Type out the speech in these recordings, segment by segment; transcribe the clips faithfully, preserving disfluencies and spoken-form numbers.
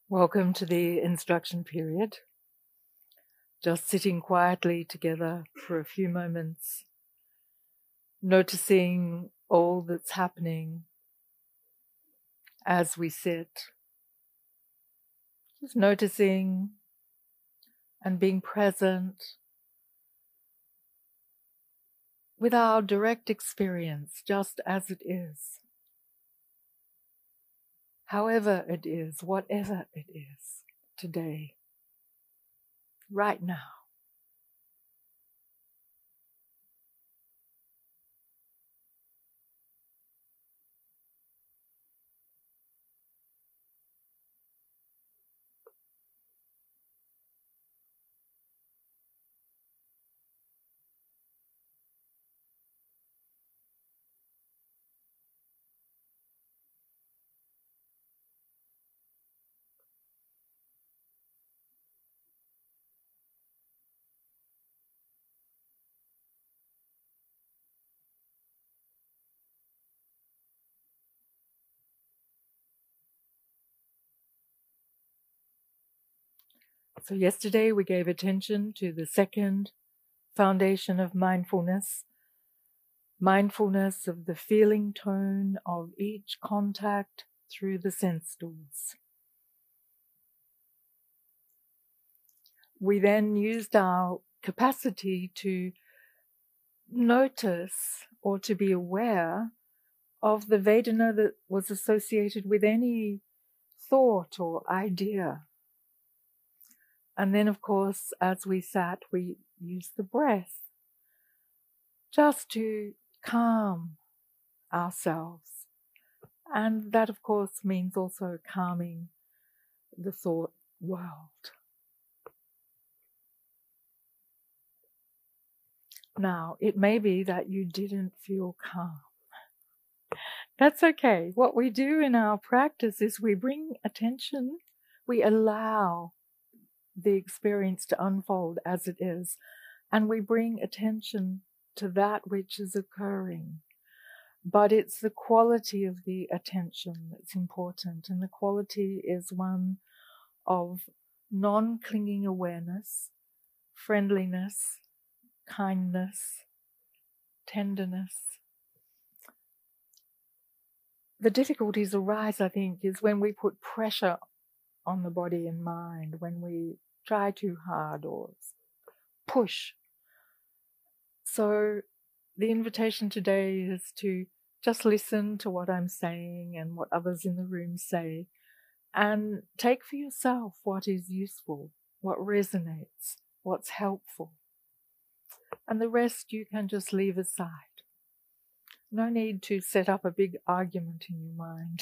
Welcome to the instruction period. Just sitting quietly together for a few moments, noticing all that's happening as we sit. Just noticing and being present with our direct experience, just as it is. However it is, whatever it is, today, right now. So yesterday we gave attention to the second foundation of mindfulness, mindfulness of the feeling tone of each contact through the sense doors. We then used our capacity to notice or to be aware of the Vedana that was associated with any thought or idea. And then, of course, as we sat, we used the breath just to calm ourselves. And that, of course, means also calming the thought world. Now, it may be that you didn't feel calm. That's okay. What we do in our practice is we bring attention, we allow the experience to unfold as it is, and we bring attention to that which is occurring. But it's the quality of the attention that's important, and the quality is one of non-clinging awareness, friendliness, kindness, tenderness. The difficulties arise, I think, is when we put pressure on the body and mind, when we try too hard or push. So the invitation today is to just listen to what I'm saying and what others in the room say, and take for yourself what is useful, what resonates, what's helpful. And the rest you can just leave aside. No need to set up a big argument in your mind.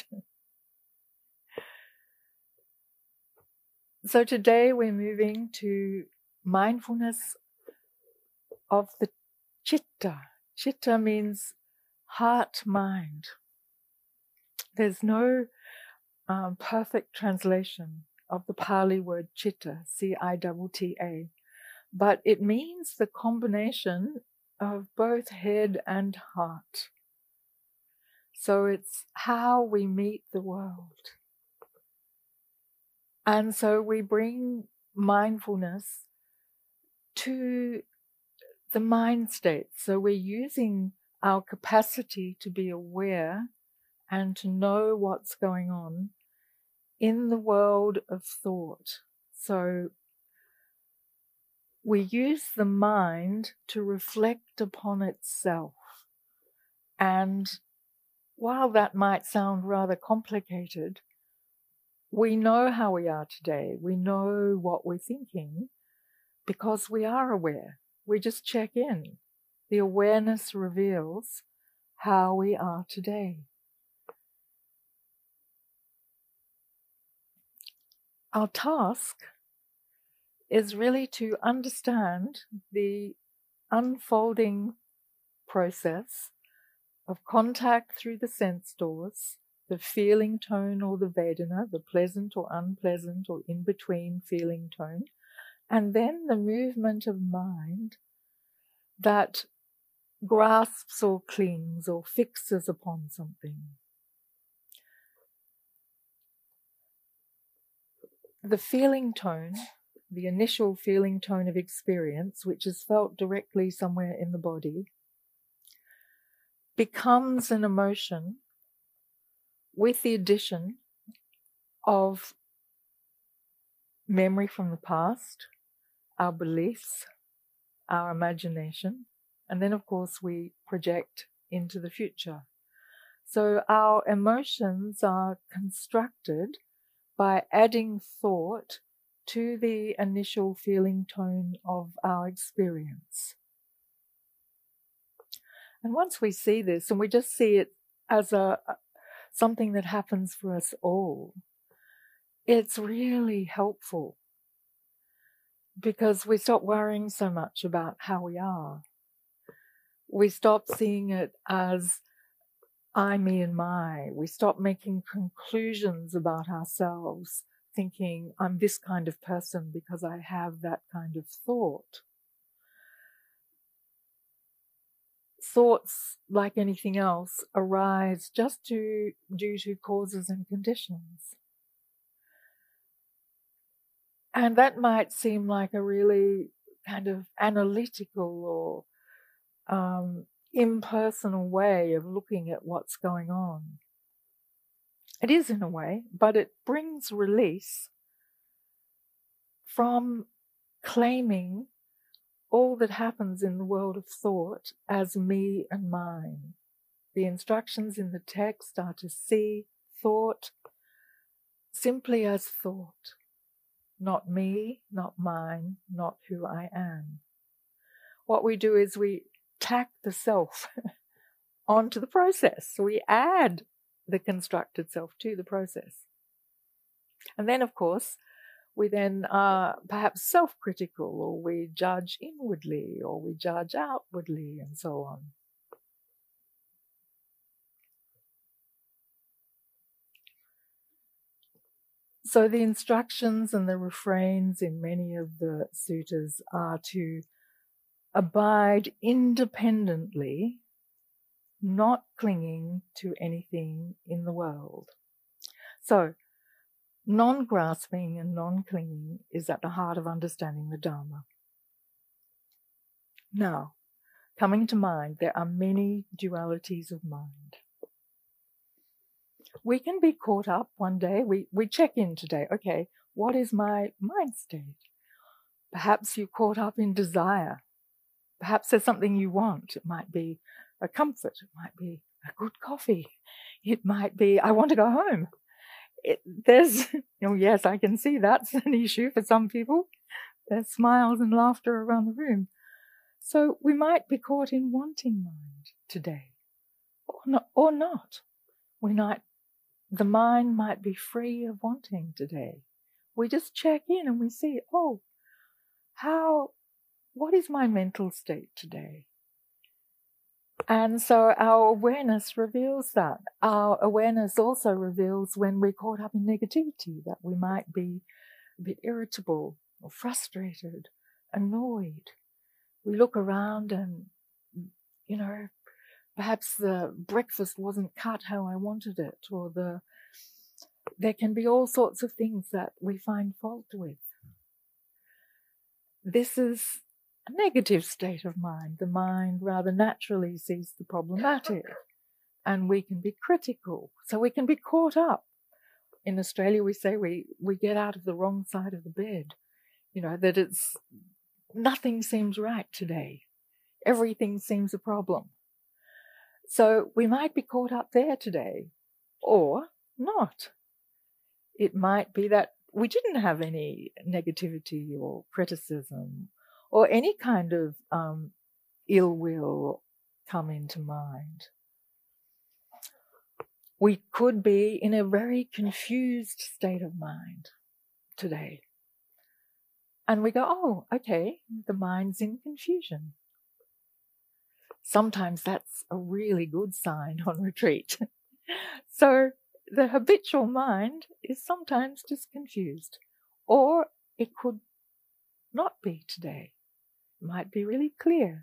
So today we're moving to mindfulness of the chitta. Chitta means heart, mind. There's no um, perfect translation of the Pali word chitta, C I T T A, but it means the combination of both head and heart. So it's how we meet the world. And so we bring mindfulness to the mind state. So we're using our capacity to be aware and to know what's going on in the world of thought. So we use the mind to reflect upon itself. And while that might sound rather complicated, we know how we are today. We know what we're thinking because we are aware. We just check in. The awareness reveals how we are today. Our task is really to understand the unfolding process of contact through the sense doors, the feeling tone or the Vedana, the pleasant or unpleasant or in-between feeling tone, and then the movement of mind that grasps or clings or fixes upon something. the feeling tone, the initial feeling tone of experience, which is felt directly somewhere in the body, becomes an emotion with the addition of memory from the past, our beliefs, our imagination, and then, of course, we project into the future. So our emotions are constructed by adding thought to the initial feeling tone of our experience. And once we see this, and we just see it as a something that happens for us all, it's really helpful because we stop worrying so much about how we are. We stop seeing it as I, me, and my. We stop making conclusions about ourselves, thinking I'm this kind of person because I have that kind of thought. Thoughts, like anything else, arise just to, due to causes and conditions. And that might seem like a really kind of analytical or um, impersonal way of looking at what's going on. It is in a way, but it brings release from claiming all that happens in the world of thought as me and mine. The instructions in the text are to see thought simply as thought, not me, not mine, not who I am. What we do is we tack the self onto the process. So we add the constructed self to the process. And then, of course, we then are perhaps self-critical, or we judge inwardly, or we judge outwardly, and so on. So the instructions and the refrains in many of the suttas are to abide independently, not clinging to anything in the world. So, non-grasping and non-clinging is at the heart of understanding the Dharma. Now, coming to mind, there are many dualities of mind. We can be caught up one day, we, we check in today, okay, what is my mind state? Perhaps you're caught up in desire. Perhaps there's something you want. It might be a comfort. It might be a good coffee. It might be, I want to go home. It, there's, oh yes, I can see that's an issue for some people. There's smiles and laughter around the room. So we might be caught in wanting mind today, or not. Or not. We might, the mind might be free of wanting today. We just check in and we see, oh, how, what is my mental state today? And so our awareness reveals that. Our awareness also reveals when we're caught up in negativity, that we might be a bit irritable or frustrated, annoyed. We look around and, you know, perhaps the breakfast wasn't cut how I wanted it, or the there can be all sorts of things that we find fault with. This is a negative state of mind. The mind rather naturally sees the problematic, and we can be critical. So we can be caught up. In Australia, we say we, we get out of the wrong side of the bed. You know, that it's, nothing seems right today. Everything seems a problem. So we might be caught up there today, or not. It might be that we didn't have any negativity or criticism or any kind of um, ill will come into mind. We could be in a very confused state of mind today. And we go, oh, okay, the mind's in confusion. Sometimes that's a really good sign on retreat. So the habitual mind is sometimes just confused, or it could not be today. It might be really clear.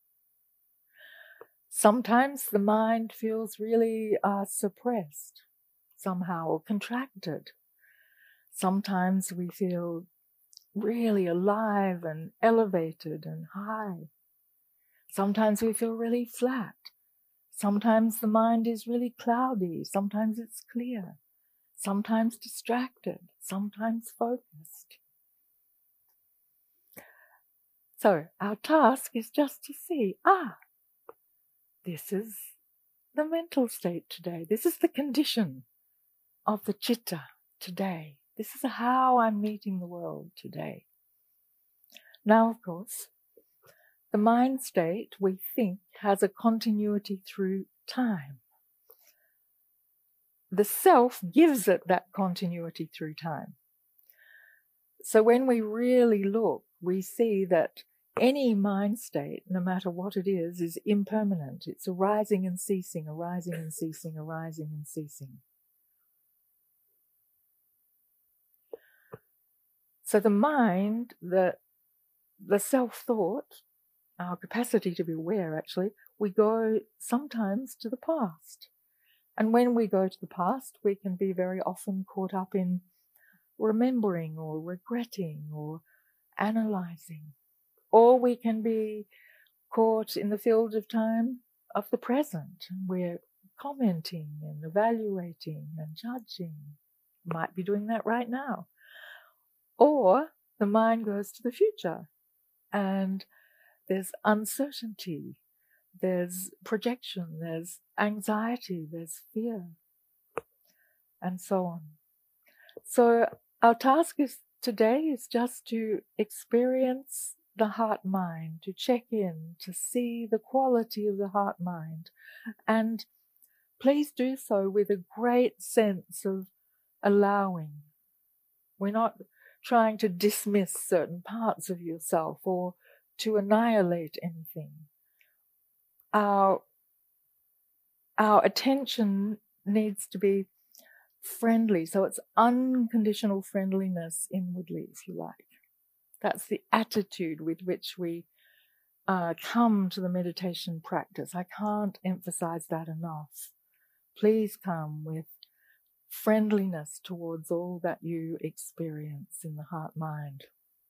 Sometimes the mind feels really uh, suppressed somehow, or contracted. Sometimes we feel really alive and elevated and high. Sometimes we feel really flat. Sometimes the mind is really cloudy. Sometimes it's clear. Sometimes distracted. Sometimes focused. So our task is just to see, ah, this is the mental state today. This is the condition of the citta today. This is how I'm meeting the world today. Now, of course, the mind state, we think, has a continuity through time. The self gives it that continuity through time. So when we really look, we see that any mind state, no matter what it is, is impermanent. It's arising and ceasing, arising and ceasing, arising and ceasing. So the mind, the, the self-thought, our capacity to be aware, actually, we go sometimes to the past. And when we go to the past, we can be very often caught up in remembering or regretting or analyzing. Or we can be caught in the field of time of the present. We're commenting and evaluating and judging. Might be doing that right now. Or the mind goes to the future and there's uncertainty, there's projection, there's anxiety, there's fear, and so on. So our task is today is just to experience the heart-mind, to check in, to see the quality of the heart-mind. And please do so with a great sense of allowing. We're not trying to dismiss certain parts of yourself or to annihilate anything. Our, our attention needs to be friendly, so it's unconditional friendliness inwardly, if you like. That's the attitude with which we uh, come to the meditation practice. I can't emphasize that enough. Please come with friendliness towards all that you experience in the heart-mind.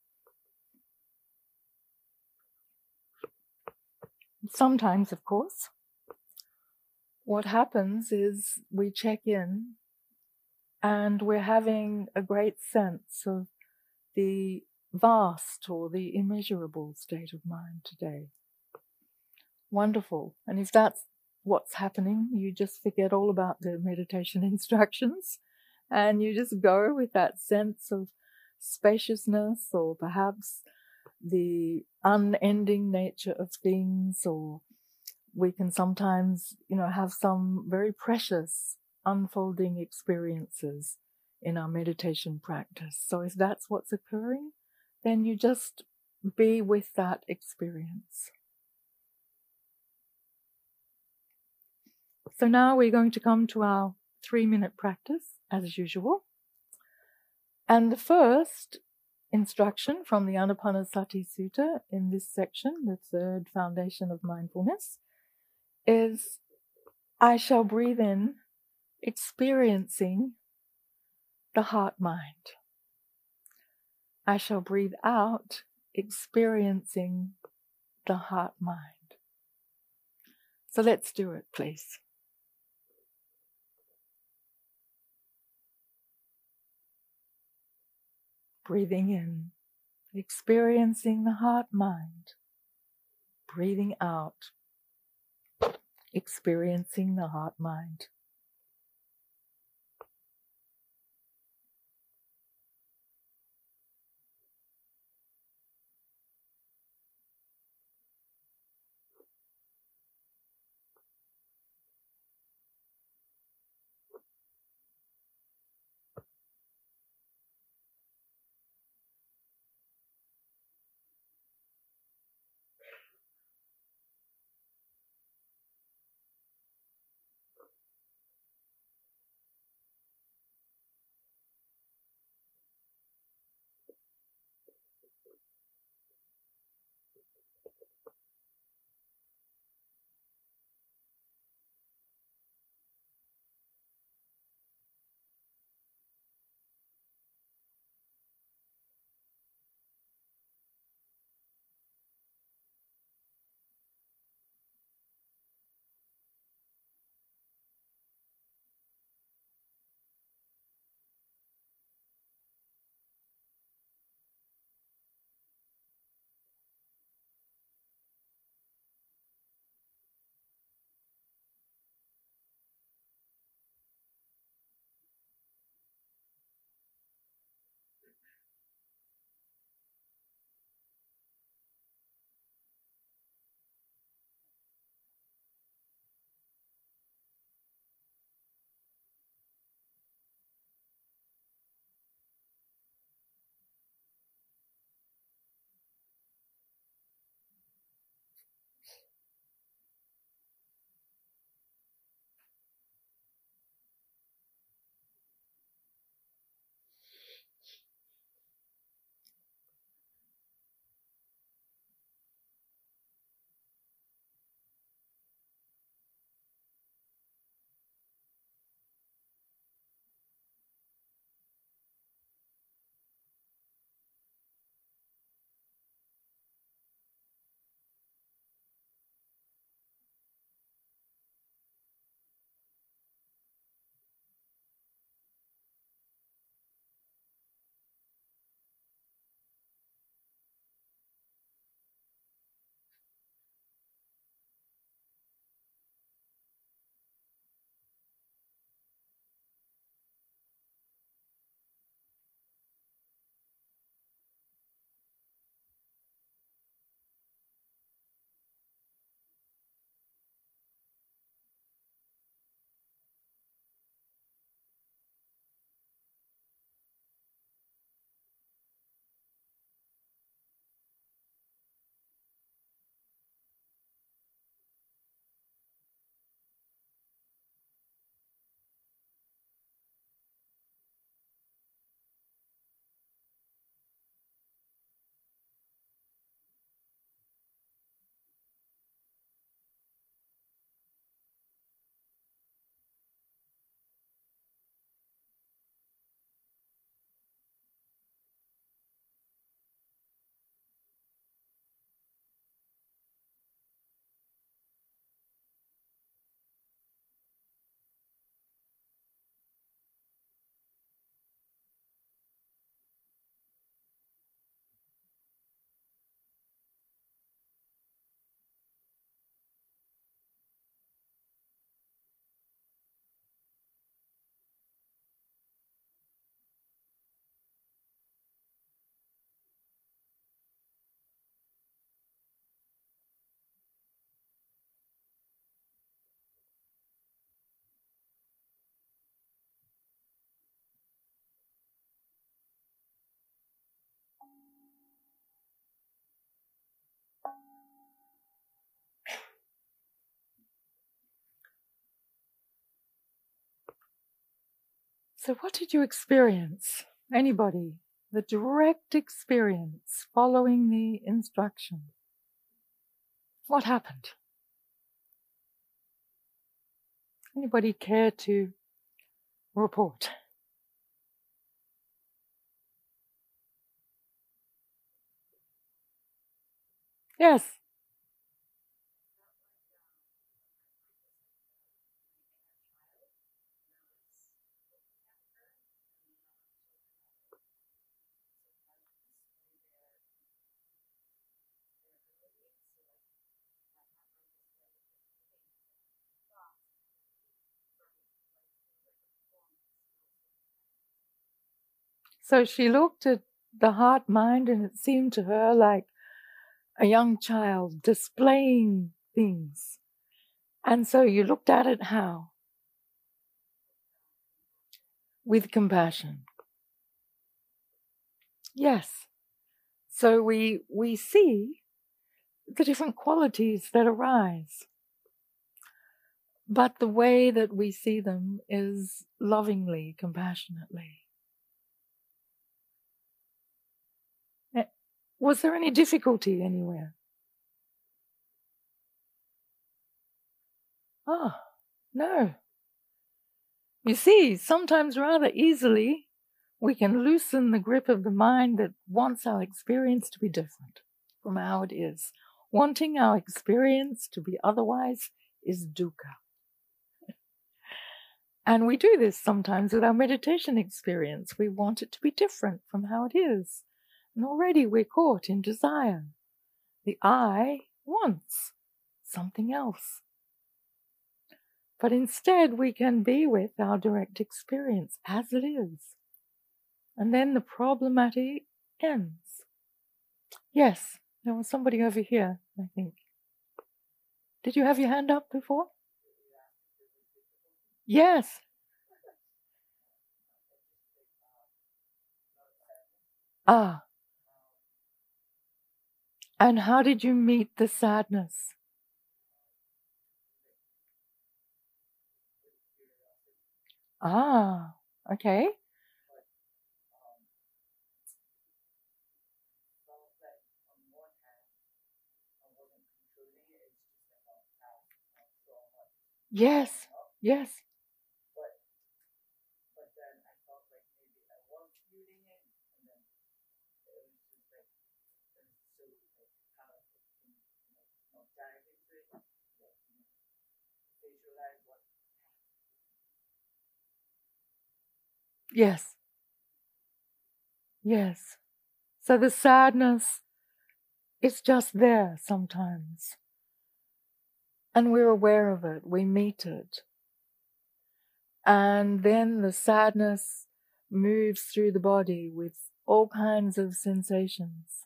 Sometimes, of course, what happens is we check in and we're having a great sense of the vast or the immeasurable state of mind today. Wonderful. And if that's what's happening, you just forget all about the meditation instructions and you just go with that sense of spaciousness or perhaps the unending nature of things, or we can sometimes, you know, have some very precious unfolding experiences in our meditation practice. So if that's what's occurring, then you just be with that experience. So now we're going to come to our three-minute practice, as usual. And the first instruction from the Anapanasati Sutta in this section, the third foundation of mindfulness, is I shall breathe in, experiencing the heart-mind. I shall breathe out, experiencing the heart-mind. So let's do it, please. Breathing in, experiencing the heart-mind. Breathing out, experiencing the heart-mind. So what did you experience? Anybody? The direct experience following the instruction. What happened? Anybody care to report? Yes. So she looked at the heart mind and it seemed to her like a young child displaying things. And so you looked at it how? With compassion. Yes. So we we see the different qualities that arise. But the way that we see them is lovingly, compassionately. Was there any difficulty anywhere? Ah, no. You see, sometimes rather easily, we can loosen the grip of the mind that wants our experience to be different from how it is. Wanting our experience to be otherwise is dukkha. And we do this sometimes with our meditation experience. We want it to be different from how it is. And already we're caught in desire. The I wants something else. But instead we can be with our direct experience as it is. And then the problematic ends. Yes, there was somebody over here, I think. Did you have your hand up before? Yes. Ah. And how did you meet the sadness? Ah, okay. Yes, yes. Yes. Yes. So the sadness is just there sometimes. And we're aware of it. We meet it. And then the sadness moves through the body with all kinds of sensations.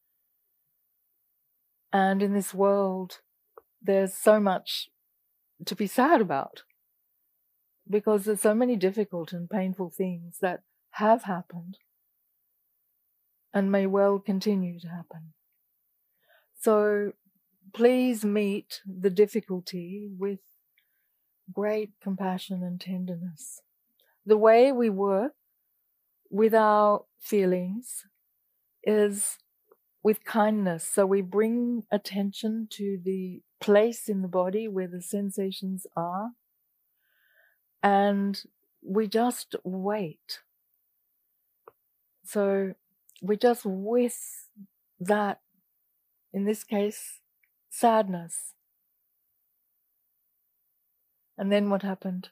And in this world, there's so much to be sad about because there's so many difficult and painful things that have happened and may well continue to happen. So please meet the difficulty with great compassion and tenderness. The way we work with our feelings is with kindness. So we bring attention to the place in the body where the sensations are, and we just wait. So we just with that, in this case, sadness. And then what happened?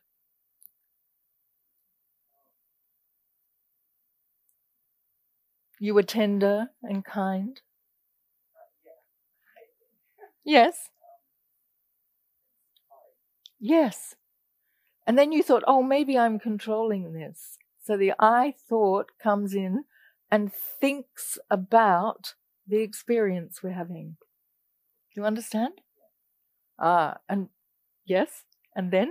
You were tender and kind. Yes. Yes. And then you thought, oh, maybe I'm controlling this. So the I thought comes in and thinks about the experience we're having. Do you understand? Ah, and yes, and then?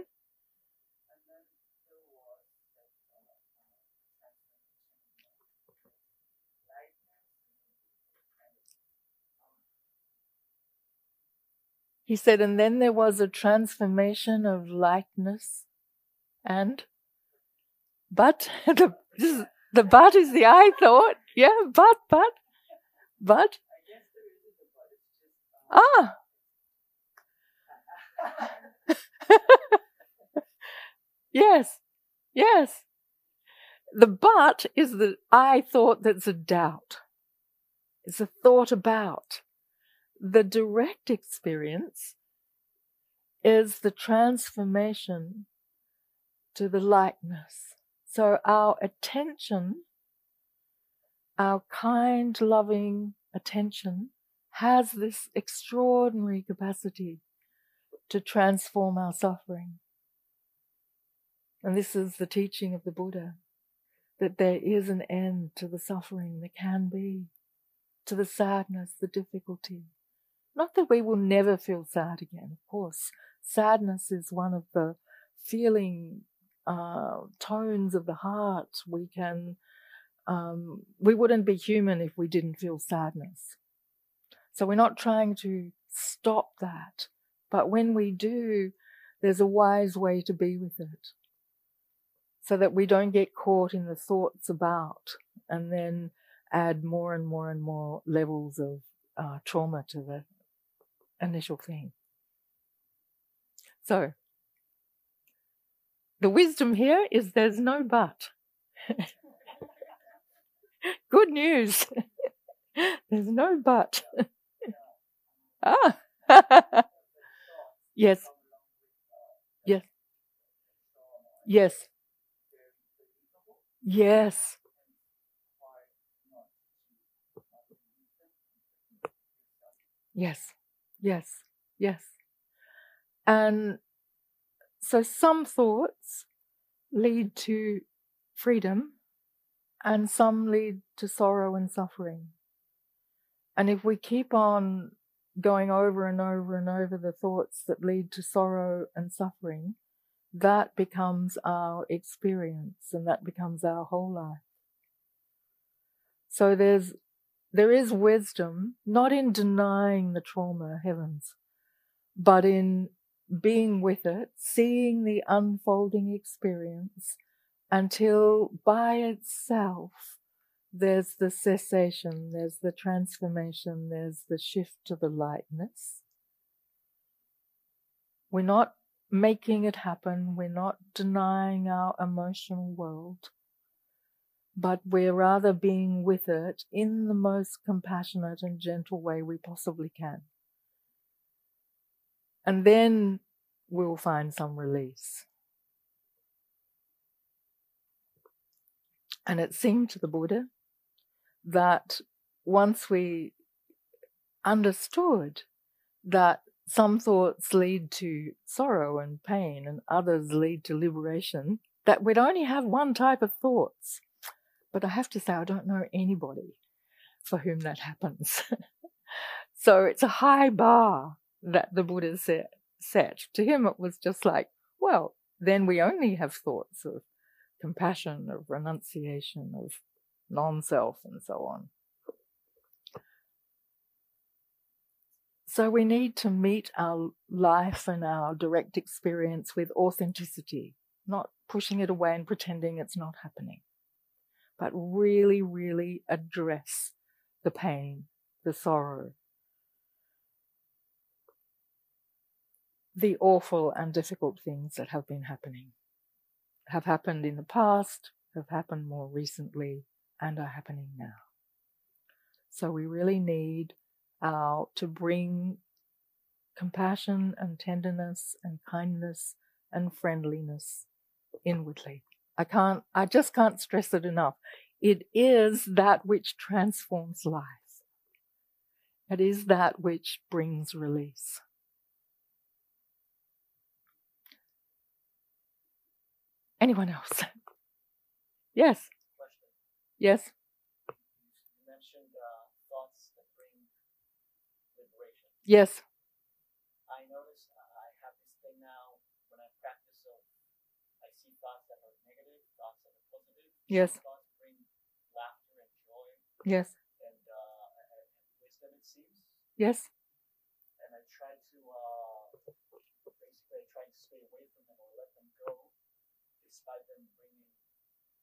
He said, and then there was a transformation of lightness and But the this is, the but is the I thought. Yeah, but but but ah. Yes, yes. The but is the I thought that's a doubt. It's a thought about. The direct experience is the transformation to the likeness. So our attention, our kind, loving attention, has this extraordinary capacity to transform our suffering. And this is the teaching of the Buddha, that there is an end to the suffering that can be, to the sadness, the difficulty. Not that we will never feel sad again, of course. Sadness is one of the feeling uh, tones of the heart. We can, um, we wouldn't be human if we didn't feel sadness. So we're not trying to stop that. But when we do, there's a wise way to be with it, so that we don't get caught in the thoughts about and then add more and more and more levels of uh, trauma to the initial thing. So, the wisdom here is there's no but. Good news. There's no but. Ah. Yes. Yes. Yes. Yes. Yes. Yes. Yes. And so some thoughts lead to freedom and some lead to sorrow and suffering. And if we keep on going over and over and over the thoughts that lead to sorrow and suffering, that becomes our experience and that becomes our whole life. So there's there is wisdom, not in denying the trauma, heavens, but in being with it, seeing the unfolding experience until by itself there's the cessation, there's the transformation, there's the shift to the lightness. We're not making it happen, we're not denying our emotional world, but we're rather being with it in the most compassionate and gentle way we possibly can. And then we'll find some release. And it seemed to the Buddha that once we understood that some thoughts lead to sorrow and pain and others lead to liberation, that we'd only have one type of thoughts. But I have to say, I don't know anybody for whom that happens. So it's a high bar that the Buddha set, set. To him, it was just like, well, then we only have thoughts of compassion, of renunciation, of non-self, and so on. So we need to meet our life and our direct experience with authenticity, not pushing it away and pretending it's not happening, but really, really address the pain, the sorrow, the awful and difficult things that have been happening, have happened in the past, have happened more recently, and are happening now. So we really need our, to bring compassion and tenderness and kindness and friendliness inwardly. I can't, I just can't stress it enough. It is that which transforms life. It is that which brings release. Anyone else? Yes. Question. Yes. You mentioned uh, thoughts that bring liberation. Yes. I notice I have this thing now when I practice of I see thoughts that are negative, thoughts that are positive. Yes. Some thoughts bring laughter and joy. Yes. And, uh, and wisdom, it seems. Yes. And I try to uh, basically I try to stay away from them or let them go, despite them bringing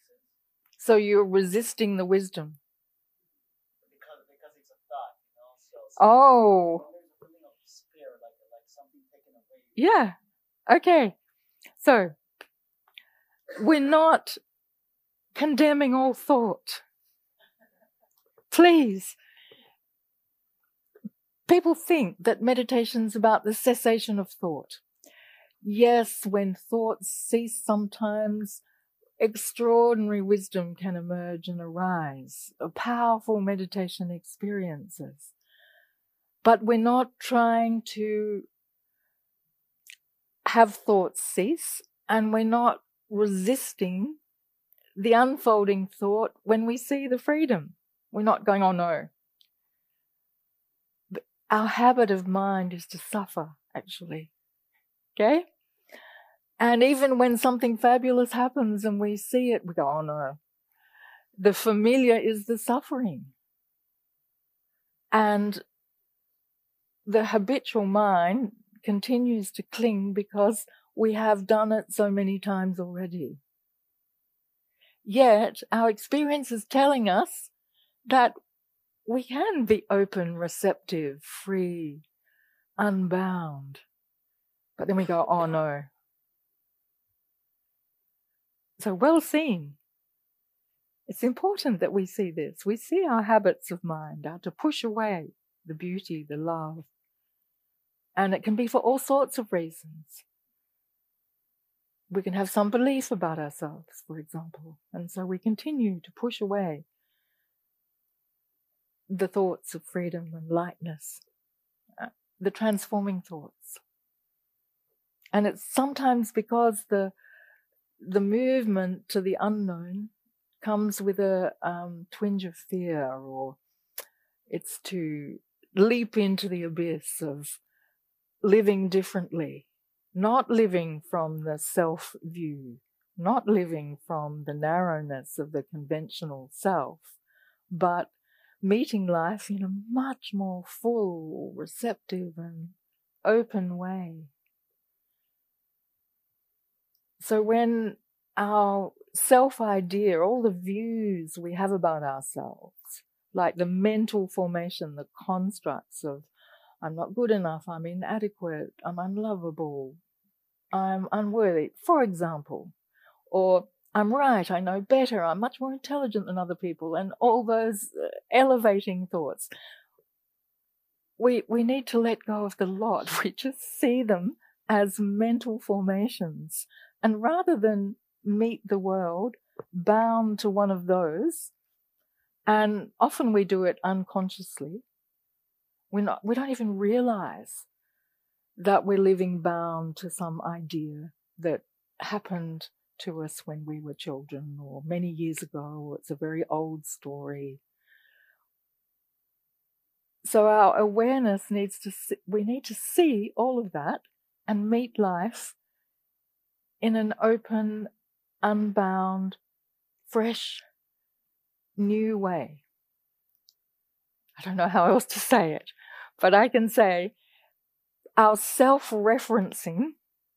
sense? So you're resisting the wisdom. Because because it's a thought, you know. So, so Oh. there's a feeling of despair, like like something taken away. Yeah. Okay. So we're not condemning all thought. Please. People think that meditation's about the cessation of thought. Yes, when thoughts cease sometimes, extraordinary wisdom can emerge and arise, powerful meditation experiences. But we're not trying to have thoughts cease, and we're not resisting the unfolding thought when we see the freedom. We're not going, oh no. But our habit of mind is to suffer, actually. Okay? And even when something fabulous happens and we see it, we go, oh no. The familiar is the suffering. And the habitual mind continues to cling because we have done it so many times already. Yet our experience is telling us that we can be open, receptive, free, unbound. But then we go, oh no. So well seen. It's important that we see this. We see our habits of mind are to push away the beauty, the love. And it can be for all sorts of reasons. We can have some belief about ourselves, for example. And so we continue to push away the thoughts of freedom and lightness, the transforming thoughts. And it's sometimes because the the movement to the unknown comes with a um, twinge of fear, or it's to leap into the abyss of living differently, not living from the self-view, not living from the narrowness of the conventional self, but meeting life in a much more full, receptive and open way. So when our self-idea, all the views we have about ourselves, like the mental formation, the constructs of I'm not good enough, I'm inadequate, I'm unlovable, I'm unworthy, for example, or I'm right, I know better, I'm much more intelligent than other people, and all those elevating thoughts. We, we need to let go of the lot. We just see them as mental formations. And rather than meet the world bound to one of those, and often we do it unconsciously, we're not, we don't even realize that we're living bound to some idea that happened to us when we were children or many years ago. It's a very old story. So our awareness needs to, see, we need to see all of that and meet life in an open, unbound, fresh, new way. I don't know how else to say it, but I can say our self-referencing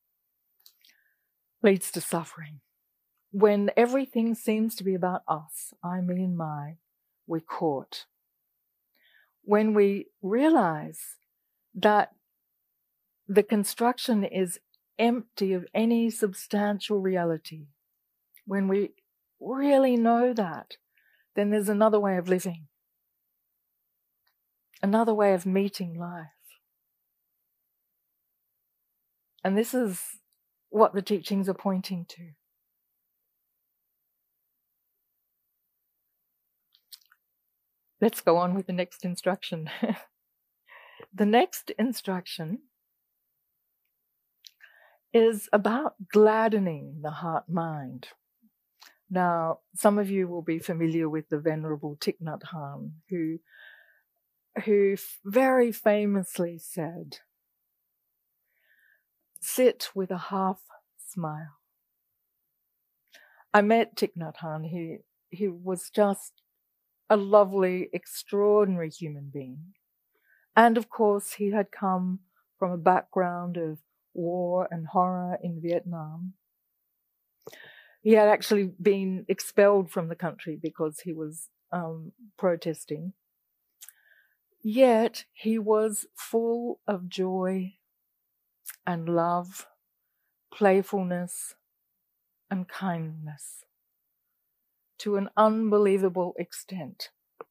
leads to suffering. When everything seems to be about us, I, me, and my, we're caught. When we realize that the construction is empty of any substantial reality, when we really know that, then there's another way of living, another way of meeting life. And this is what the teachings are pointing to. Let's go on with the next instruction. The next instruction is about gladdening the heart-mind. Now, some of you will be familiar with the Venerable Thich Nhat Hanh, who, who very famously said, "Sit with a half smile." I met Thich Nhat Hanh. He, he was just a lovely, extraordinary human being. And of course, he had come from a background of war and horror in Vietnam. He had actually been expelled from the country because he was um, protesting. Yet he was full of joy and love, playfulness and kindness to an unbelievable extent.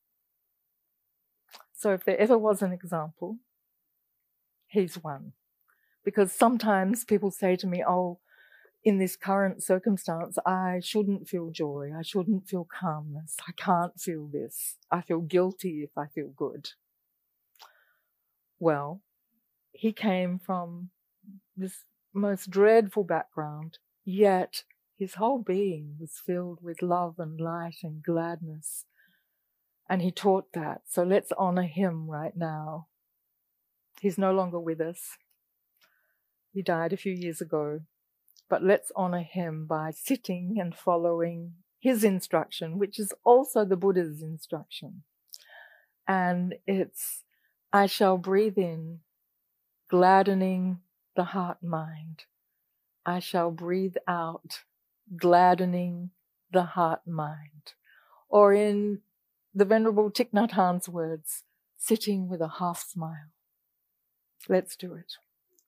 So if there ever was an example, he's one. Because sometimes people say to me, oh, in this current circumstance, I shouldn't feel joy. I shouldn't feel calmness. I can't feel this. I feel guilty if I feel good. Well, he came from this most dreadful background, yet his whole being was filled with love and light and gladness. And he taught that. So let's honor him right now. He's no longer with us. He died a few years ago. But let's honor him by sitting and following his instruction, which is also the Buddha's instruction. And it's, I shall breathe in, gladdening the heart-mind. I shall breathe out, gladdening the heart-mind. Or in the Venerable Thich Nhat Hanh's words, sitting with a half smile. Let's do it.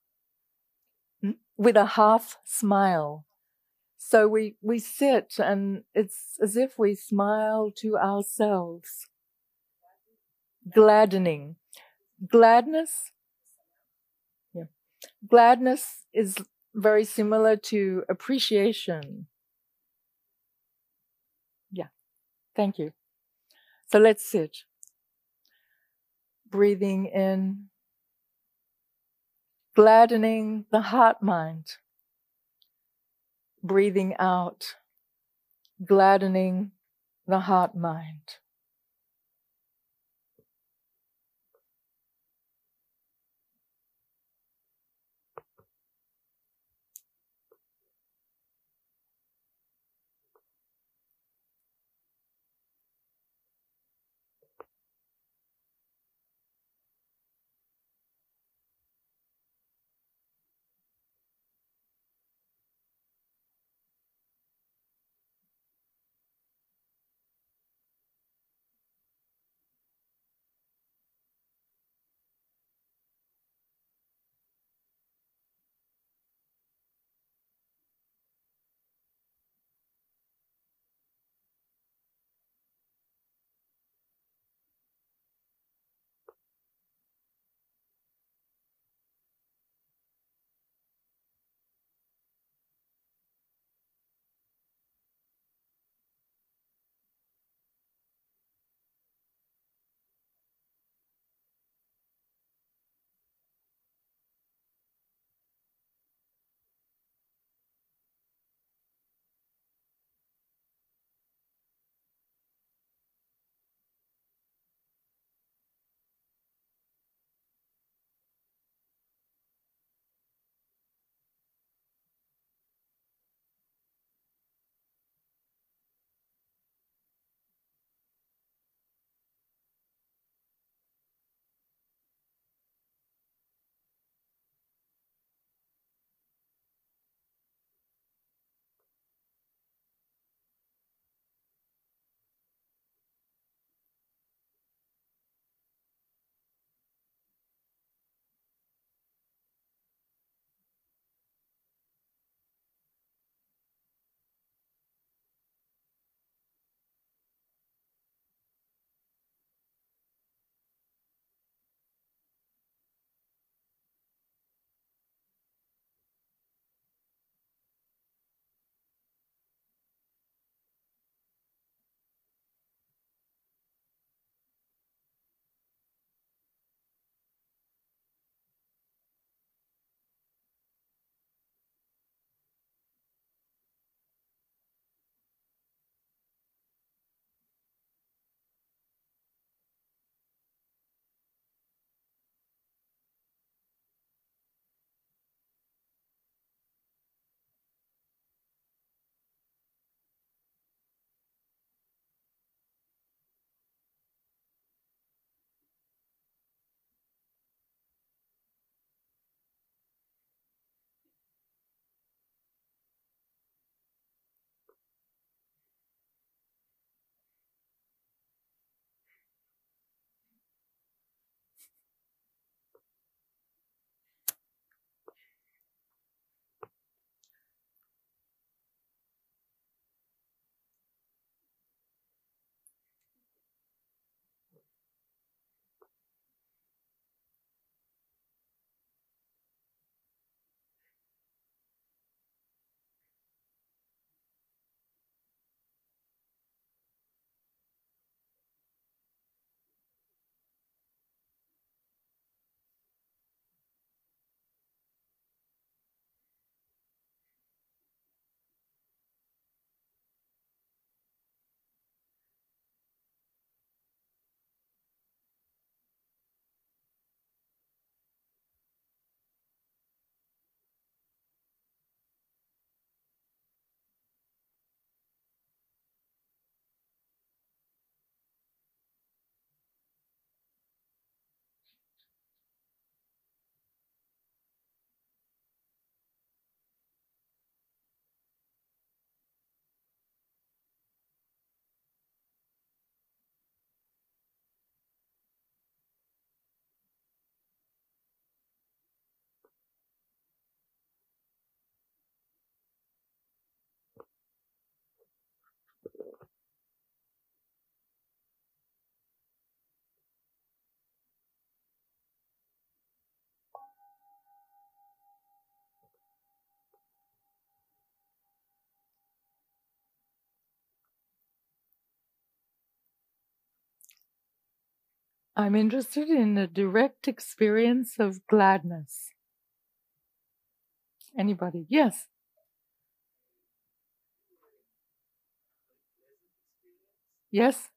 With a half smile. So we, we sit and it's as if we smile to ourselves. Gladdening. Gladness, yeah. Gladness is very similar to appreciation. Yeah, thank you. So let's sit. Breathing in, gladdening the heart-mind. Breathing out, gladdening the heart-mind. I'm interested in a direct experience of gladness. Anybody? Yes. Yes.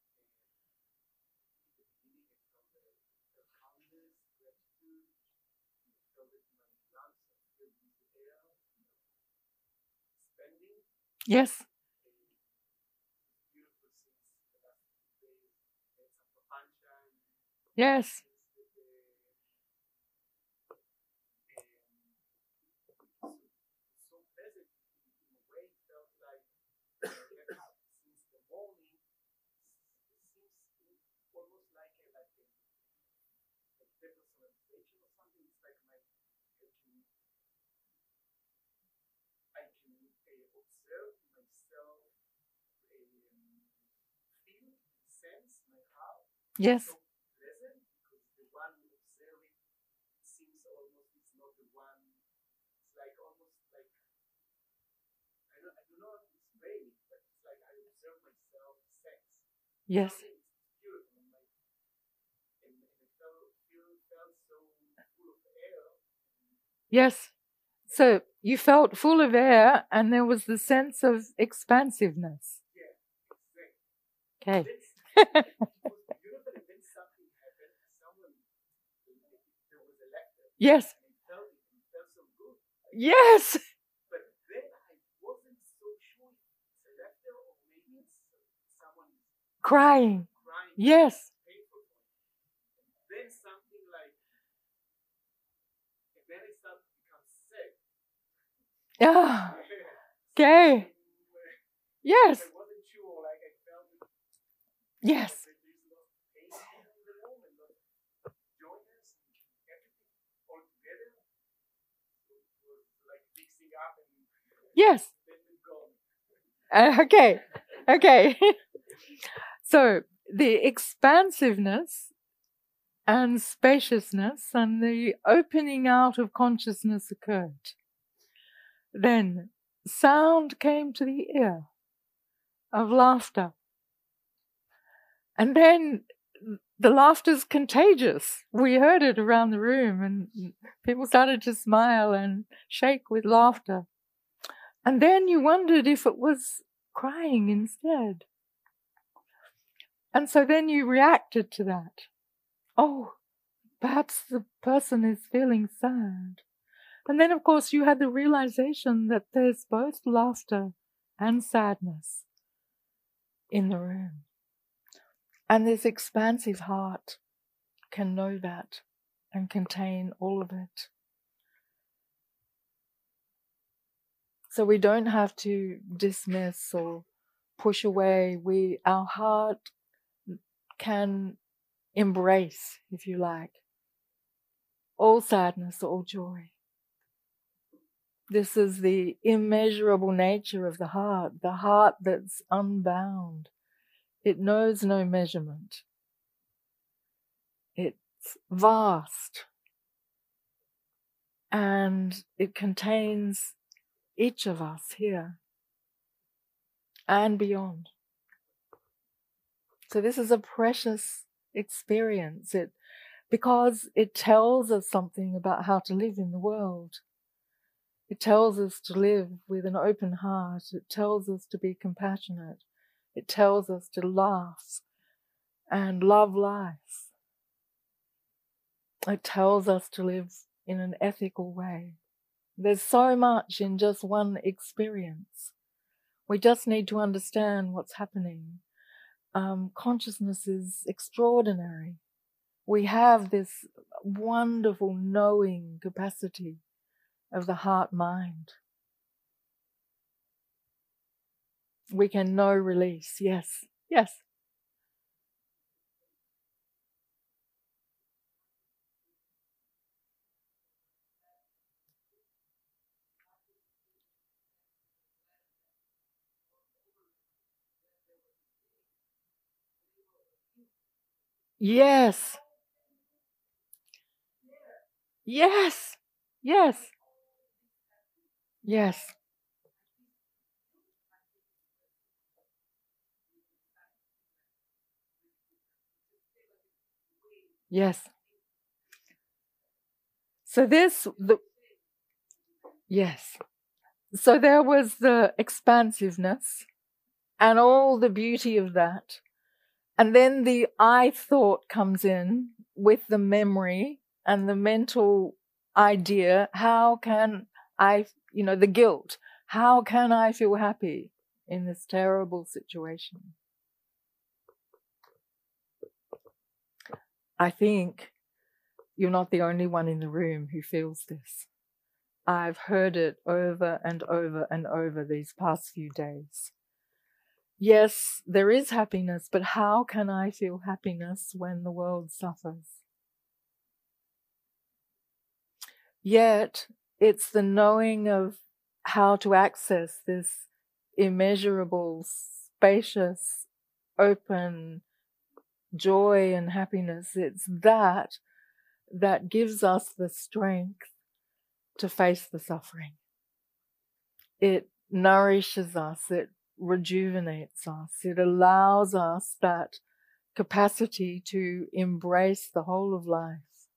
Yes. Yes. Yes. Yes. Yes. So you felt full of air and there was the sense of expansiveness. Okay. Yes. Yes. Crying. Yes. Yeah. Okay. Yes. Yes. Yes. Uh, okay. Okay. So the expansiveness and spaciousness and the opening out of consciousness occurred. Then sound came to the ear of laughter. And then the laughter's contagious. We heard it around the room and people started to smile and shake with laughter. And then you wondered if it was crying instead. And so then you reacted to that. Oh, perhaps the person is feeling sad. And then, of course, you had the realization that there's both laughter and sadness in the room. And this expansive heart can know that and contain all of it. So we don't have to dismiss or push away. We, our heart can embrace, if you like, all sadness, all joy. This is the immeasurable nature of the heart, the heart that's unbound. It knows no measurement. It's vast. And it contains each of us here and beyond. So this is a precious experience. It, because it tells us something about how to live in the world. It tells us to live with an open heart. It tells us to be compassionate. It tells us to laugh and love life. It tells us to live in an ethical way. There's so much in just one experience. We just need to understand what's happening. Um, consciousness is extraordinary. We have this wonderful knowing capacity of the heart-mind. We can know release. Yes. Yes. Yes. Yes. Yes. Yes. Yes. So this, the, yes. So there was the expansiveness and all the beauty of that. And then the I thought comes in with the memory and the mental idea. How can I, you know, the guilt. How can I feel happy in this terrible situation? I think you're not the only one in the room who feels this. I've heard it over and over and over these past few days. Yes, there is happiness, but how can I feel happiness when the world suffers? Yet, it's the knowing of how to access this immeasurable, spacious, open joy and happiness. It's that that gives us the strength to face the suffering. It nourishes us, it rejuvenates us, it allows us that capacity to embrace the whole of life.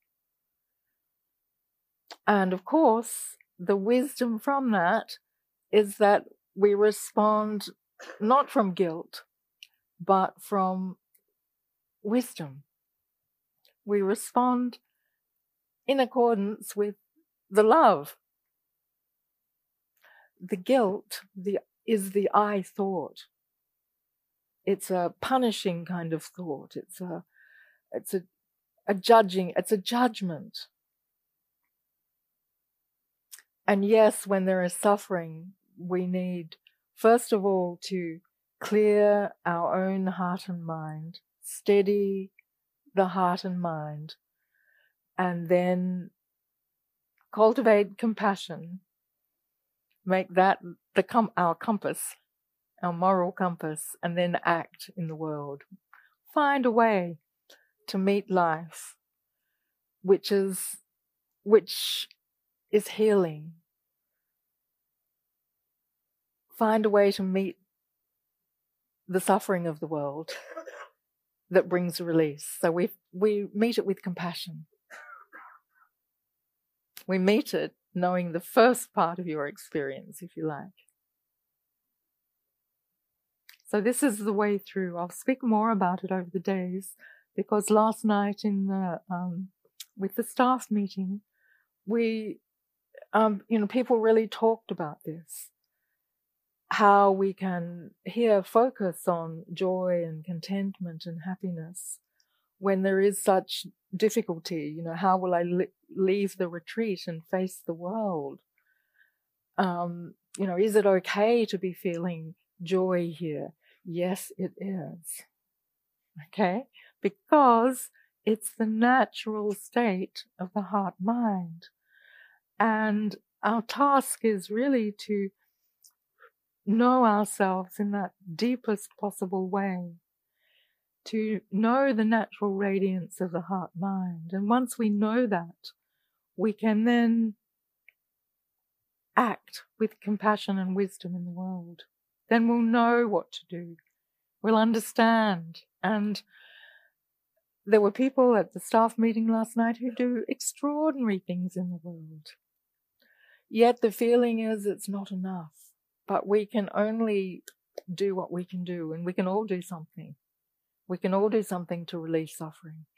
And of course, the wisdom from that is that we respond not from guilt, but from wisdom. We respond in accordance with the love. The guilt the, is the I thought. It's a punishing kind of thought. It's a, it's a, a judging, it's a judgment. And yes, when there is suffering, we need, first of all, to clear our own heart and mind, steady the heart and mind, and then cultivate compassion, make that the com- our compass, our moral compass, and then act in the world. Find a way to meet life, which is, which is healing. Find a way to meet the suffering of the world that brings release. So we we meet it with compassion. We meet it knowing the first part of your experience, if you like. So this is the way through. I'll speak more about it over the days, because last night in the um, with the staff meeting, we, um, you know, people really talked about this. How we can here focus on joy and contentment and happiness when there is such difficulty. You know, how will I li- leave the retreat and face the world? Um, you know, is it okay to be feeling joy here? Yes, it is. Okay? Because it's the natural state of the heart-mind. And our task is really to know ourselves in that deepest possible way, to know the natural radiance of the heart-mind. And once we know that, we can then act with compassion and wisdom in the world. Then we'll know what to do. We'll understand. And there were people at the staff meeting last night who do extraordinary things in the world. Yet the feeling is it's not enough. But we can only do what we can do, and we can all do something. We can all do something to release suffering.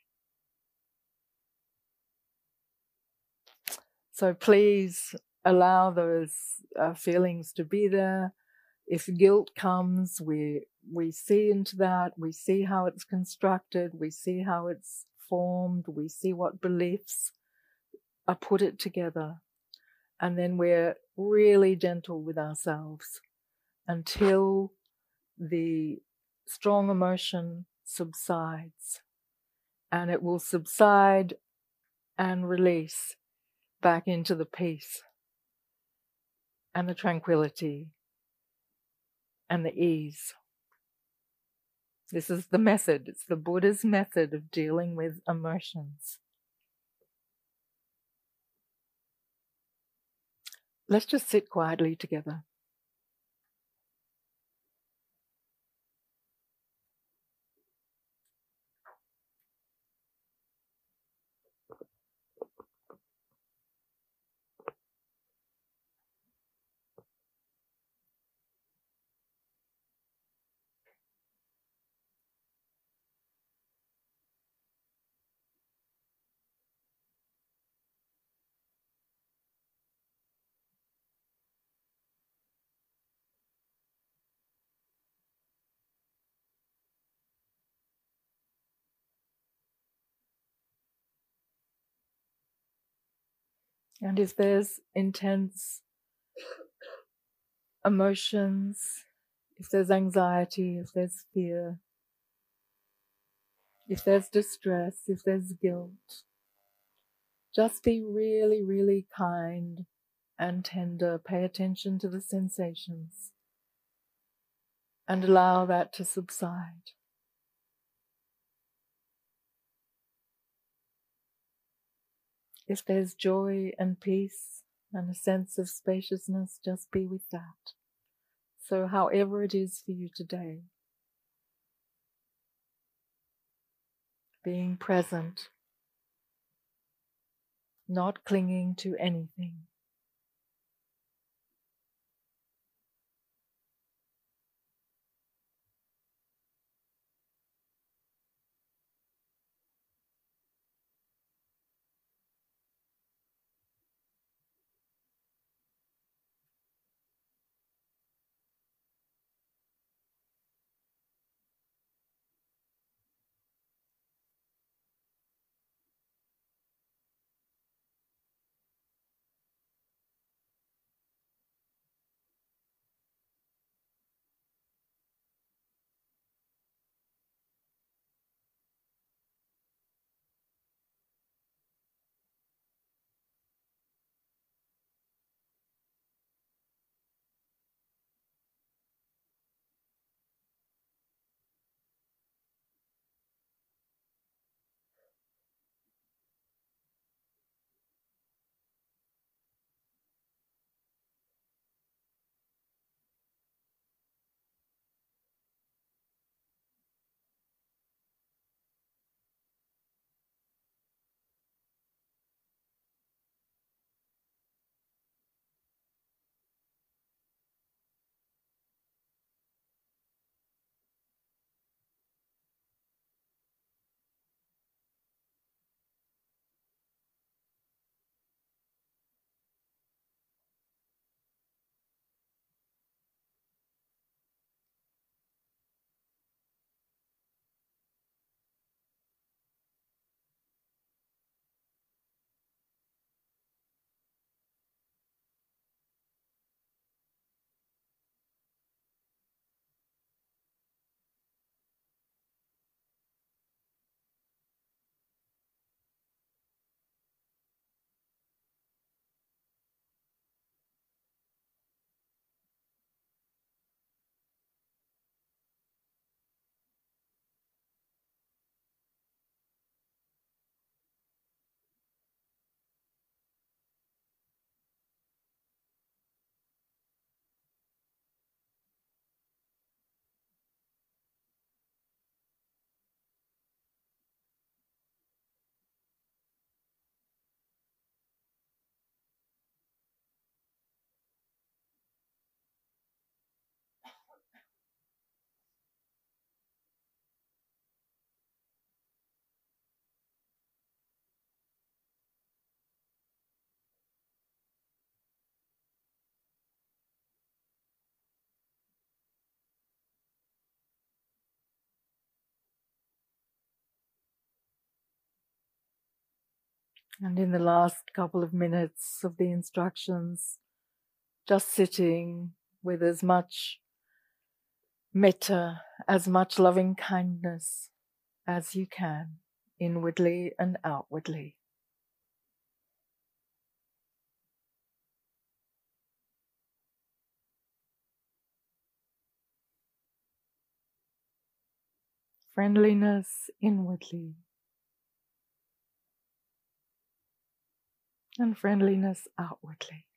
So please allow those uh, feelings to be there. If guilt comes, we we see into that. We see how it's constructed. We see how it's formed. We see what beliefs are put it together. And then we're really gentle with ourselves until the strong emotion subsides. And it will subside and release back into the peace and the tranquility and the ease. This is the method. It's the Buddha's method of dealing with emotions. Let's just sit quietly together. And if there's intense emotions, if there's anxiety, if there's fear, if there's distress, if there's guilt, just be really, really kind and tender. Pay attention to the sensations and allow that to subside. If there's joy and peace and a sense of spaciousness, just be with that. So however it is for you today, being present, not clinging to anything. And in the last couple of minutes of the instructions, just sitting with as much metta, as much loving kindness as you can, inwardly and outwardly. Friendliness inwardly and friendliness outwardly.